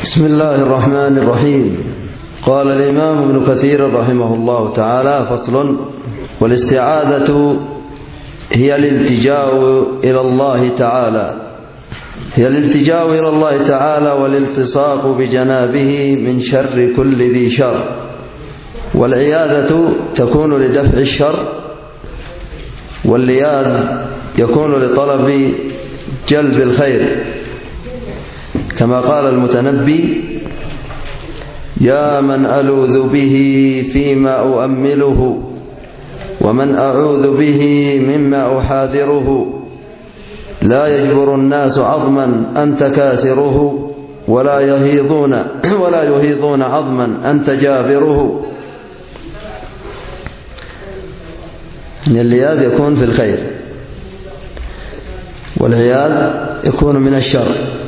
بسم الله الرحمن الرحيم. قال الإمام ابن كثير رحمه الله تعالى: فصل. والاستعاذة هي الالتجاء إلى الله تعالى والالتصاق بجنابه من شر كل ذي شر. والعياذة تكون لدفع الشر، واللياذ يكون لطلب جلب الخير، كما قال المتنبي: يا من ألوذ به فيما أؤمله، ومن أعوذ به مما أحاذره. لا يجبر الناس عظما أنت كاسره، ولا يهيضون عظما أنت جابره. اللياذ يكون في الخير، والعياذ يكون من الشر.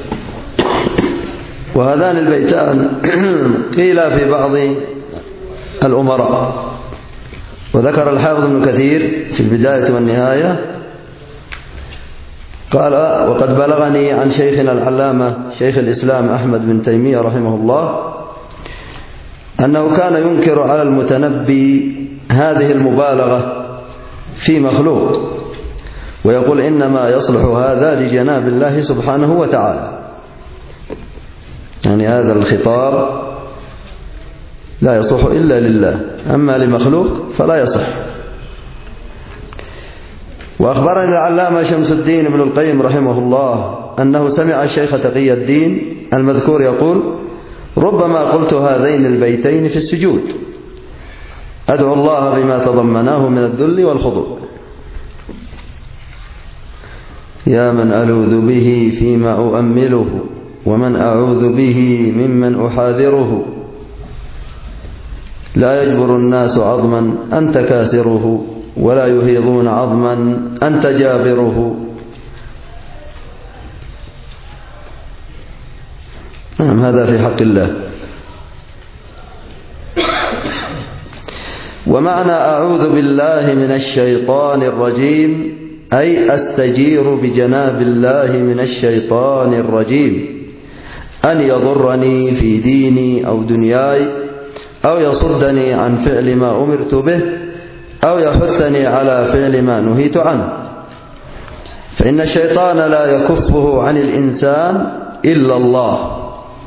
وهذان البيتان قيل في بعض الأمراء. وذكر الحافظ ابن كثير في البداية والنهاية قال: وقد بلغني عن شيخنا العلامة شيخ الإسلام أحمد بن تيمية رحمه الله أنه كان ينكر على المتنبي هذه المبالغة في مخلوق، ويقول: إنما يصلح هذا لجناب الله سبحانه وتعالى. يعني هذا الخطاب لا يصح إلا لله، أما لمخلوق فلا يصح. وأخبرني العلامة شمس الدين ابن القيم رحمه الله أنه سمع الشيخ تقي الدين المذكور يقول: ربما قلت هذين البيتين في السجود أدعو الله بما تضمناه من الذل والخضوع. يا من ألوذ به فيما أؤمله، ومن أعوذ به ممن أحاذره. لا يجبر الناس عظما أنت كاسره، ولا يهيضون عظما أنت جابره. نعم، هذا في حق الله. ومعنى أعوذ بالله من الشيطان الرجيم أي أستجير بجناب الله من الشيطان الرجيم أن يضرني في ديني أو دنياي، أو يصدني عن فعل ما أمرت به، أو يحثني على فعل ما نهيت عنه. فإن الشيطان لا يكفه عن الإنسان إلا الله.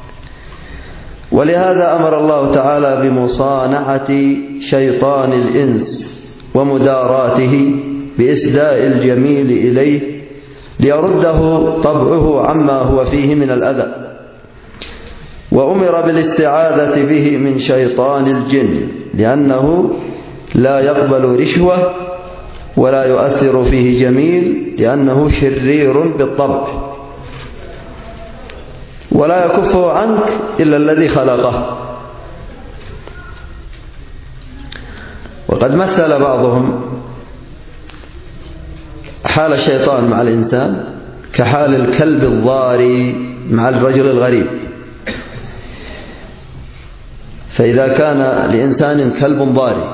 ولهذا أمر الله تعالى بمصانعة شيطان الإنس ومداراته بإسداء الجميل إليه ليرده طبعه عما هو فيه من الأذى. وأمر بالاستعاذة به من شيطان الجن، لأنه لا يقبل رشوة ولا يؤثر فيه جميل، لأنه شرير بالطبع، ولا يكفه عنك إلا الذي خلقه. وقد مثل بعضهم حال الشيطان مع الإنسان كحال الكلب الضاري مع الرجل الغريب. فإذا كان لإنسان كلب ضاري،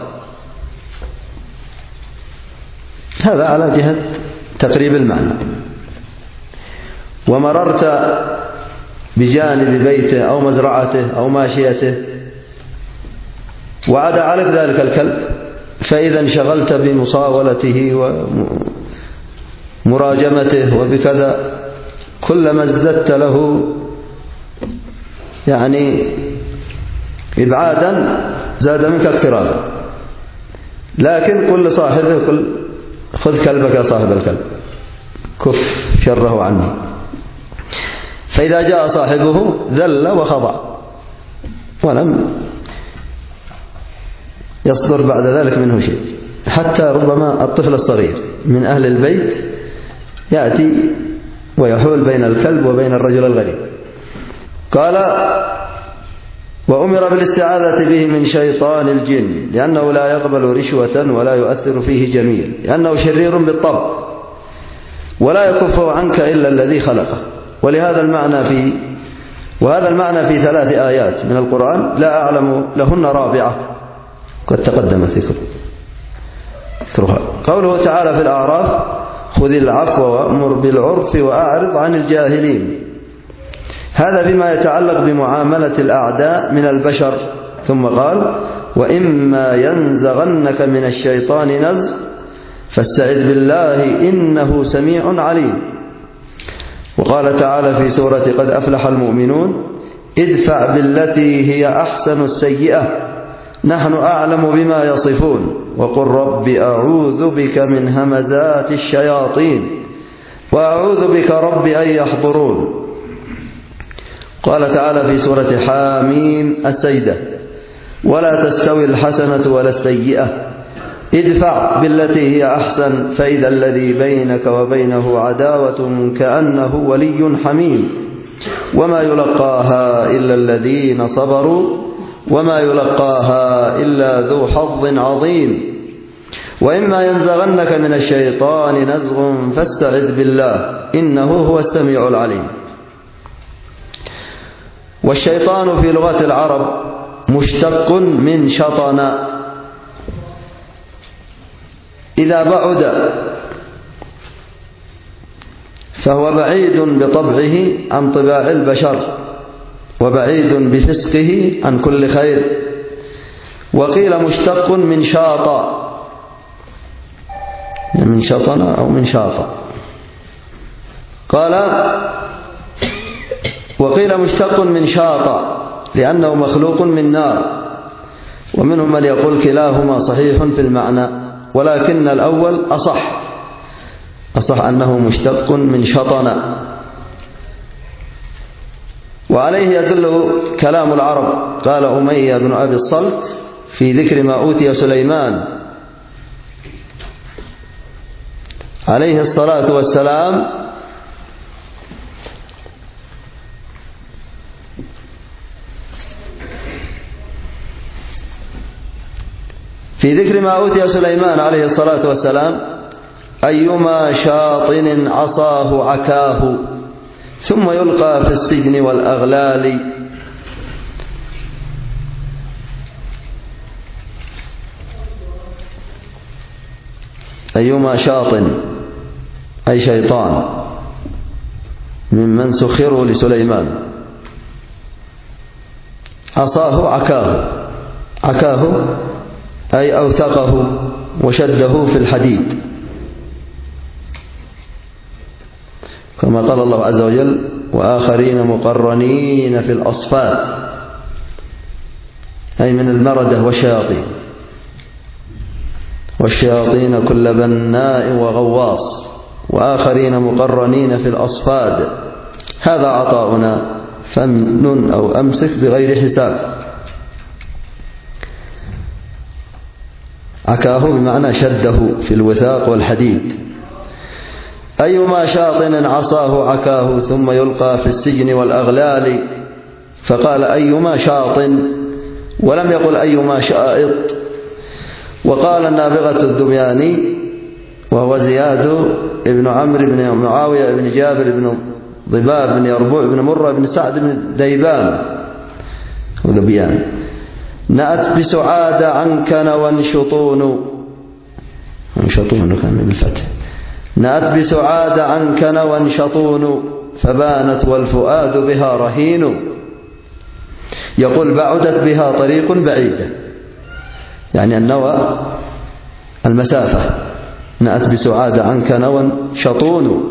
هذا على جهة تقريب المعنى، ومررت بجانب بيته أو مزرعته أو ماشيته وعدا عليك ذلك الكلب، فإذا انشغلت بمصاولته ومراجمته وبكذا، كلما ازددت له يعني إبعادا زاد منك اقترابا. لكن قل لصاحبه: خذ كلبك يا صاحب الكلب، كف شره عني. فإذا جاء صاحبه ذل وخضع، ولم يصدر بعد ذلك منه شيء. حتى ربما الطفل الصغير من أهل البيت يأتي ويحول بين الكلب وبين الرجل الغريب. قال: وأمر بالاستعاذة به من شيطان الجن، لأنه لا يقبل رشوة ولا يؤثر فيه جميل، لأنه شرير بالطبع، ولا يكفه عنك إلا الذي خلقه. وهذا المعنى في 3 آيات من القرآن لا أعلم لهن رابعة قد تقدمت ذكرها. قوله تعالى في الأعراف: خذ العفو وأمر بالعرف وأعرض عن الجاهلين. هذا بما يتعلق بمعاملة الأعداء من البشر. ثم قال: وإما ينزغنك من الشيطان نزغ فاستعذ بالله إنه سميع عليم. وقال تعالى في سورة قد أفلح المؤمنون: ادفع بالتي هي أحسن السيئة نحن أعلم بما يصفون وقل رب أعوذ بك من همزات الشياطين وأعوذ بك رب أن يحضرون. قال تعالى في سورة حاميم السجدة: ولا تستوي الحسنة ولا السيئة ادفع بالتي هي أحسن فإذا الذي بينك وبينه عداوة كأنه ولي حميم وما يلقاها إلا الذين صبروا وما يلقاها إلا ذو حظ عظيم. وإما ينزغنك من الشيطان نزغ فاستعذ بالله إنه هو السميع العليم. والشيطان في لغة العرب مشتق من شطن، إذا بعد فهو بعيد بطبعه عن طباع البشر وبعيد بفسقه عن كل خير. وقيل مشتق من شاط، من شطن أو من شاط. قال: وقيل مشتق من شاط لأنه مخلوق من نار، ومنهم من يقول كلاهما صحيح في المعنى، ولكن الأول أصح أنه مشتق من شطن. وعليه يدل كلام العرب. قال أمية بن أبي الصلت في ذكر ما أوتي سليمان عليه الصلاة والسلام: في ذكر ما أوتي سليمان عليه الصلاة والسلام: أيما شاطن عصاه عكاه ثم يلقى في السجن والأغلال. أيما شاطن أي شيطان ممن سخروا لسليمان، عصاه عكاه أي أوثقه وشده في الحديد، كما قال الله عز وجل: وآخرين مقرنين في الأصفاد، أي من المردة والشياطين كل بناء وغواص، وآخرين مقرنين في الأصفاد، هذا عطاؤنا فمن أو أمسك بغير حساب. عكاه بمعنى شده في الوثاق والحديد. أيما شاطن عصاه عكاه ثم يلقى في السجن والأغلال، فقال أيما شاطن ولم يقل أيما شائط. وقال النابغة الذبياني وهو زياد بن عمرو بن معاوية بن جابر بن ضباب بن يربوع بن مرة بن سعد بن ديبان وذبيان: نأت بسعاد عنك وانشطون كان بالفتح، نأت بسعاد عنك وانشطون فبانت والفؤاد بها رهين. يقول: بعدت بها طريق بعيدة، يعني النوى المسافة. نأت بسعاد عنك وانشطون،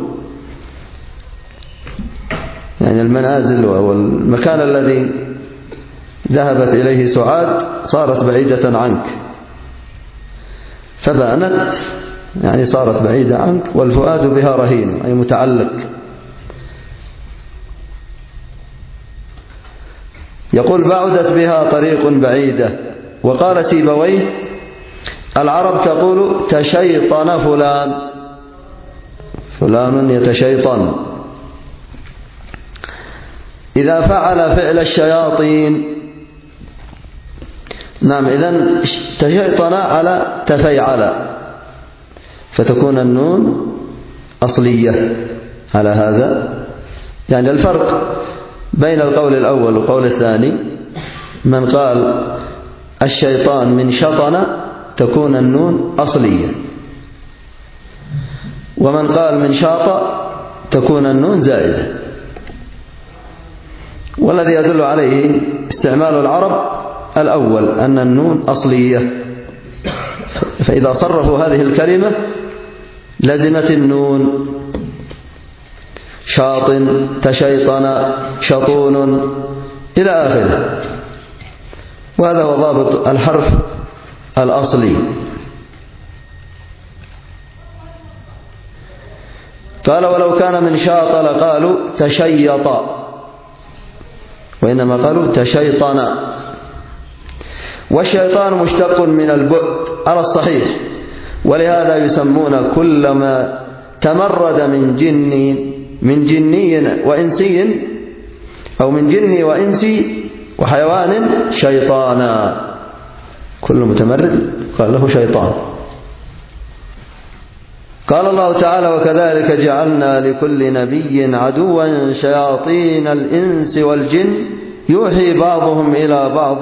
يعني المنازل والمكان الذي ذهبت إليه سعاد صارت بعيدة عنك. فبانت يعني صارت بعيدة عنك، والفؤاد بها رهين أي متعلق. يقول: بعدت بها طريق بعيدة. وقال سيبويه: العرب تقول تشيطن فلان يتشيطن إذا فعل فعل الشياطين. نعم، إذن تشيطن على تفيعل، فتكون النون أصلية على هذا. يعني الفرق بين القول الأول والقول الثاني: من قال الشيطان من شطن تكون النون أصلية، ومن قال من شاط تكون النون زائدة. والذي يدل عليه استعمال العرب الأول أن النون أصلية، فإذا صرفوا هذه الكلمة لزمت النون. شاط، تشيطن، شطون إلى آخره، وهذا هو ضابط الحرف الأصلي. قال ولو كان من شاط لقالوا تشيط، وإنما قالوا تشيطن. والشيطان مشتق من البعد على الصحيح، ولهذا يسمون كل ما تمرد من جني وإنسي، أو من جني وإنسي وحيوان شيطانا. كل متمرد قال له شيطان. قال الله تعالى وكذلك جعلنا لكل نبي عدوا شياطين الإنس والجن يوحي بعضهم إلى بعض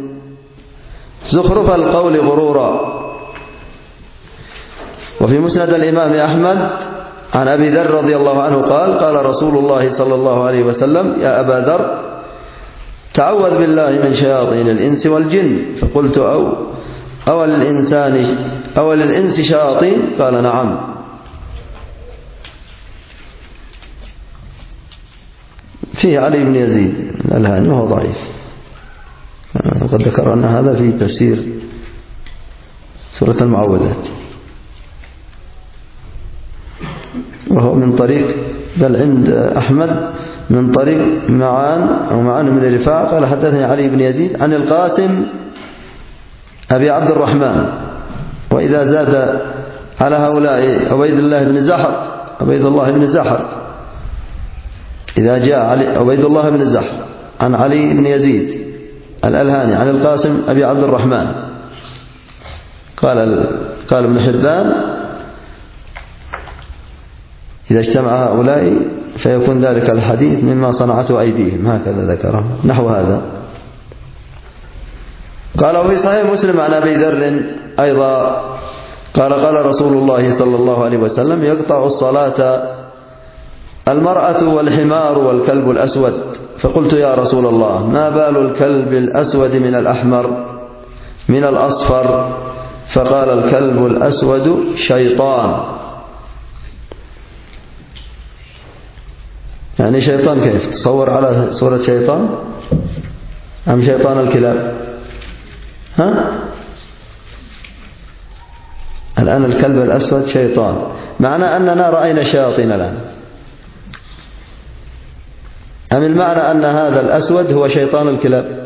زخرف القول غرورا. وفي مسند الإمام أحمد عن أبي ذر رضي الله عنه قال قال رسول الله صلى الله عليه وسلم يا أبا ذر تعوذ بالله من شياطين الإنس والجن. فقلت أو للإنس شياطين؟ قال نعم. فيه علي بن يزيد الألهاني وهو ضعيف، وقد ذكرنا هذا في تفسير سورة المعوذات، وهو من طريق، بل عند أحمد من طريق معان بن رفاعة قال حدثني علي بن يزيد عن القاسم أبي عبد الرحمن. وإذا زاد على هؤلاء عبيد الله بن زحر، إذا جاء عبيد الله بن زحر عن علي بن يزيد الألهاني عن القاسم أبي عبد الرحمن، قال ابن حبان إذا اجتمع هؤلاء فيكون ذلك الحديث مما صنعته أيديهم، هكذا ذكره نحو هذا. قال وفي صحيح مسلم عن أبي ذر أيضا قال رسول الله صلى الله عليه وسلم يقطع الصلاة المرأة والحمار والكلب الأسود. فقلت يا رسول الله ما بال الكلب الأسود من الأحمر من الأصفر؟ فقال الكلب الأسود شيطان. يعني شيطان كيف تصور على صورة شيطان أم شيطان الكلاب؟ الآن الكلب الأسود شيطان، معنى أننا رأينا الشياطين الآن، أم المعنى أن هذا الأسود هو شيطان الكلاب؟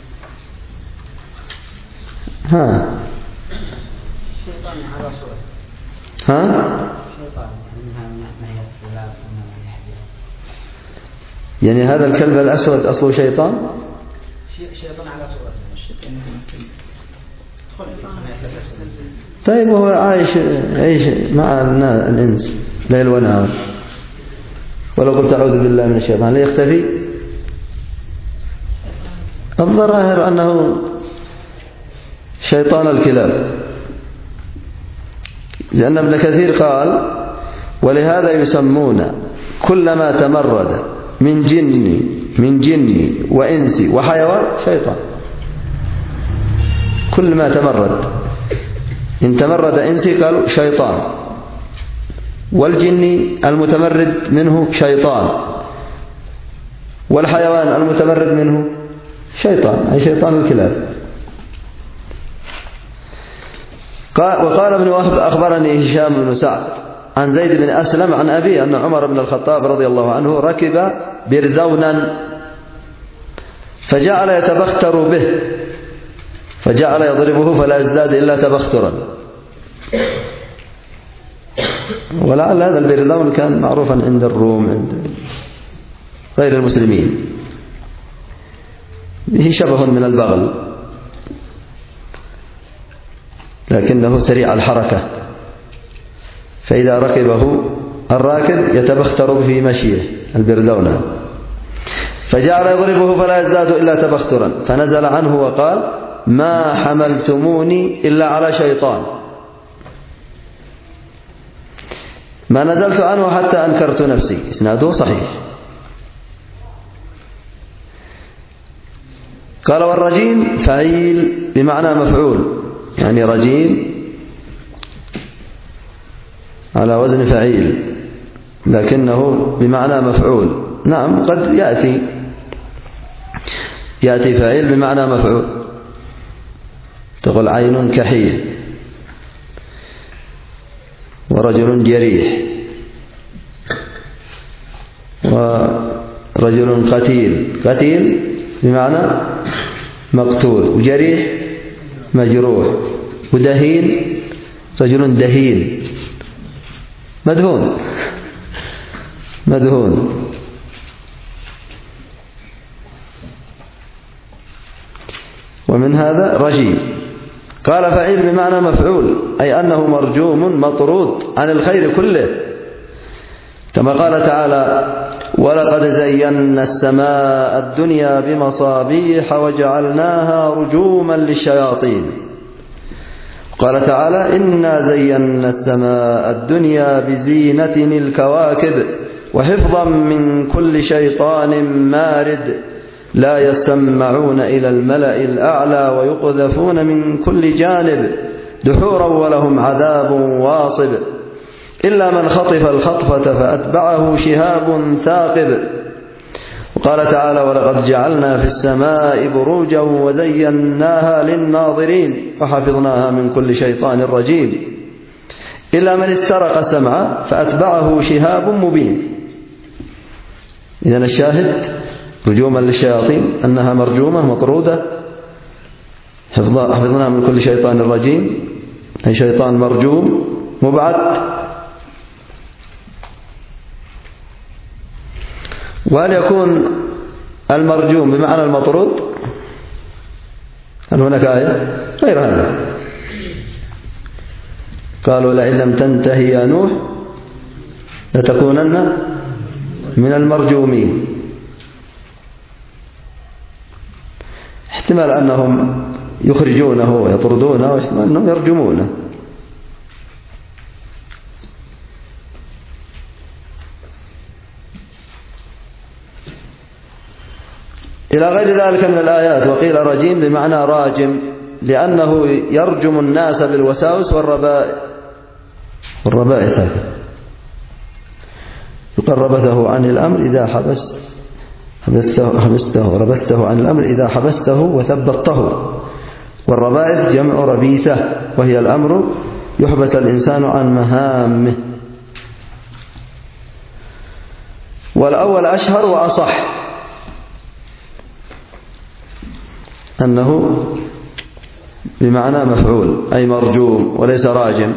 يعني هذا الكلب الأسود أصله شيطان على صورة. طيب وهو عايش مع الإنس ليل ونهار، ولو قلت أعوذ بالله من الشيطان ليختفي؟ الظاهر أنه شيطان الكلاب، لأن ابن كثير قال ولهذا يسمون كل ما تمرد من جن وإنس وحيوان شيطان. كل ما تمرد، إن تمرد إنسي قالوا شيطان، والجن المتمرد منه شيطان، والحيوان المتمرد منه شيطان، أي شيطان الكلاب. وقال ابن وهب أخبرني هشام بن سعد عن زيد بن أسلم عن أبي أن عمر بن الخطاب رضي الله عنه ركب برذونا فجعل يتبختر به، فجعل يضربه فلا يزداد إلا تبخترا. ولعل هذا البرذون كان معروفا عند الروم عند غير المسلمين، به شبه من البغل لكنه سريع الحركة، فإذا ركبه الراكب يتبختر في مشيه البردونة، فجعل يضربه فلا يزداد إلا تبخترا، فنزل عنه وقال ما حملتموني إلا على شيطان، ما نزلت عنه حتى أنكرت نفسي. إسناده صحيح. قال والرجيم فعيل بمعنى مفعول، يعني رجيم على وزن فعيل لكنه بمعنى مفعول. نعم قد يأتي فعيل بمعنى مفعول، تقول عين كحيل، ورجل جريح، ورجل قتيل بمعنى مقتول، وجريح مجروح، ودهين رجل دهين مدهون. ومن هذا رجيم. قال فعيل بمعنى مفعول، أي أنه مرجوم مطرود عن الخير كله، كما قال تعالى ولقد زينا السماء الدنيا بمصابيح وجعلناها رجوما للشياطين. قال تعالى إنا زينا السماء الدنيا بزينة الكواكب وحفظا من كل شيطان مارد لا يسمعون إلى الملأ الأعلى ويقذفون من كل جانب دحورا ولهم عذاب واصب إلا من خطف الخطفة فأتبعه شهاب ثاقب. وقال تعالى ولقد جعلنا في السماء بروجا وزيناها للناظرين وحفظناها من كل شيطان رجيم إلا من استرق سمعه فأتبعه شهاب مبين. إذن الشاهد رجوما للشياطين أنها مرجومة مطرودة، حفظناها من كل شيطان رجيم أي شيطان مرجوم مبعد. وهل يكون المرجوم بمعنى المطرود؟ هل هناك آية غير هذا؟ قالوا لئن لم تنتهي يا نوح لتكونن من المرجومين. احتمال أنهم يخرجونه ويطردونه، واحتمال أنهم يرجمونه. إلى غير ذلك من الآيات. وقيل رجيم بمعنى راجم لأنه يرجم الناس بالوساوس والربائث هكذا. يقال ربثه عن الأمر إذا حبسته ربثته عن الأمر إذا حبسته وثبطته. والربائث جمع ربيثة وهي الأمر يحبس الإنسان عن مهامه. والأول أشهر وأصح أنه بمعنى مفعول أي مرجوم وليس راجم،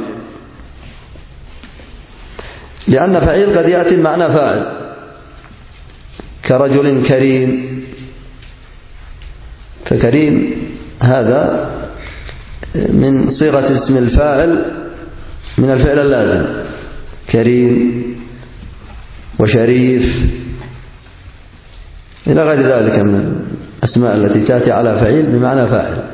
لأن فعيل قد يأتي بمعنى فاعل كرجل كريم، فكريم هذا من صيغة اسم الفاعل من الفعل اللازم، كريم وشريف إلى غير ذلك من الأسماء التي تأتي على فعيل بمعنى فاعل.